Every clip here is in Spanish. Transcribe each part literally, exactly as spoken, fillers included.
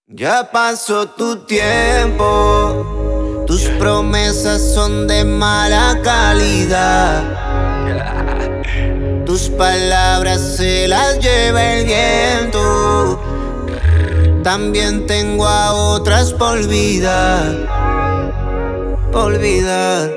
Ya pasó tu tiempo, tus promesas son de mala calidad. Tus palabras se las lleva el viento. También tengo a otras por olvidar, por olvidar.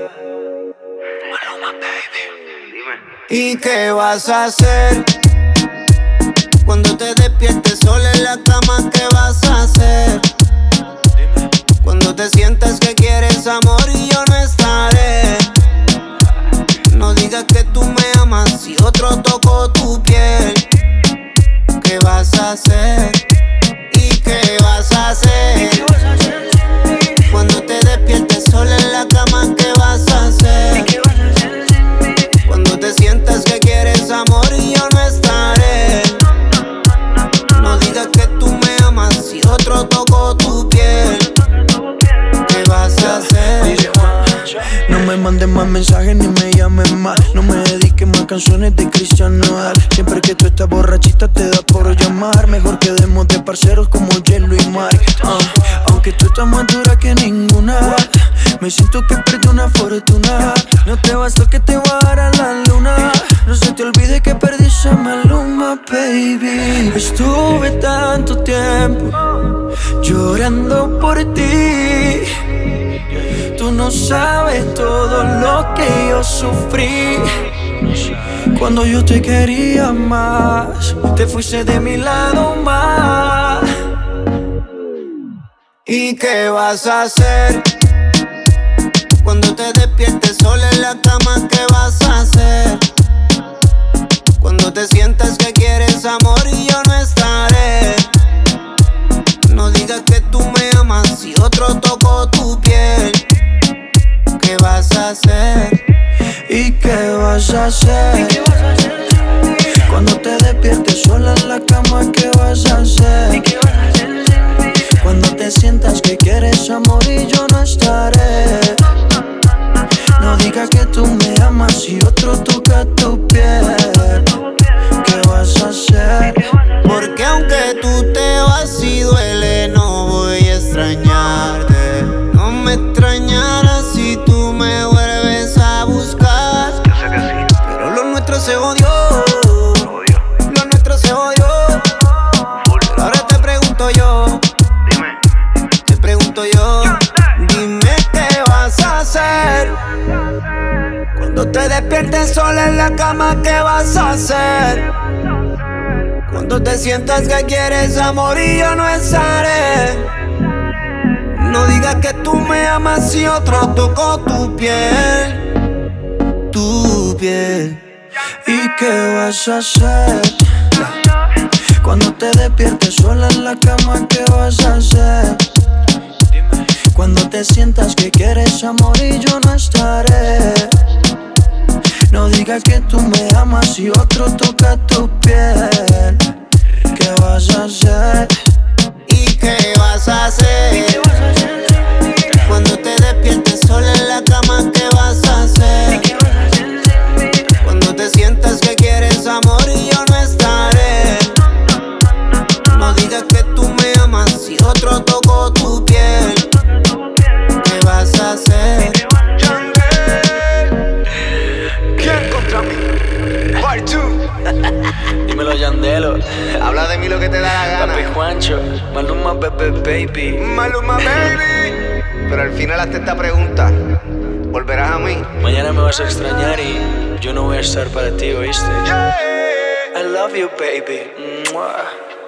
¿Y qué vas a hacer cuando te despiertes sola en la cama? ¿Qué vas a hacer cuando te sientas que quieres amor y yo no estaré? No digas que tú me amas si otro tocó tu piel. ¿Qué vas a hacer? ¿Y qué vas a hacer cuando te despiertes sola en la cama? ¿Qué vas a hacer cuando te sientas que quieres amor y yo no estaré? No digas que tú me amas si otro tocó tu piel. ¿Qué vas a hacer? No me mandes más mensajes ni me llames más. No me dediques más canciones de Cristian Nodal. Siempre que tú estás borrachita te da por llamar. Mejor quedemos de parceros como Hielo y Mike. uh, Aunque tú estás más dura que ninguna, me siento que perdí una fortuna. No te bastó que te bajara la luna. No se te olvide que perdí esa maluma, baby. Estuve tanto tiempo llorando por ti. Tú no sabes todo lo que yo sufrí cuando yo te quería más. Te fuiste de mi lado más. ¿Y qué vas a hacer cuando te despiertes sola en la cama? ¿Qué vas a hacer cuando te sientas que quieres amor y yo no estaré? No digas que tú me amas si otro tocó tu piel. ¿Qué vas a hacer? ¿Y qué vas a hacer cuando te despiertes sola en la cama? ¿Qué vas a hacer cuando te sientas que quieres amor y yo no estaré? No digas que tú me amas si otro toca tu piel. ¿Qué vas a hacer? Porque aunque tú te vas y duele, no voy a extrañarte. No me extrañarás si tú me vuelves a buscar. Yo sé que sí. Pero lo nuestro se odió, lo nuestro se odió. Pero ahora te pregunto yo, Dime. te pregunto yo, dime qué vas a hacer cuando te despiertes sola en la cama. ¿Qué vas a hacer cuando te sientas que quieres amor y yo no estaré? No digas que tú me amas si otro tocó tu piel, tu piel. ¿Y qué vas a hacer cuando te despiertes sola en la cama? ¿Qué vas a hacer cuando te sientas que quieres amor y yo no estaré? No digas que tú me amas si otro toca tu piel. ¿Qué vas a hacer? ¿Y qué vas a hacer cuando te despiertes sola en la cama? ¿Qué vas a hacer cuando te sientas que quieres amor y yo no estaré? No digas que tú me amas si otro tocó tu piel. ¿Qué vas a hacer? ¿Quién contra mí? Part two. Dímelo, Yandelo. Habla de mí lo que te da la gana. Papi Juancho, Maluma, bebé, baby. Maluma, baby. Pero al final hazte esta pregunta. ¿Volverás a mí? Mañana me vas a extrañar y yo no voy a estar para ti, ¿oíste? Yeah. I love you, baby. Mua.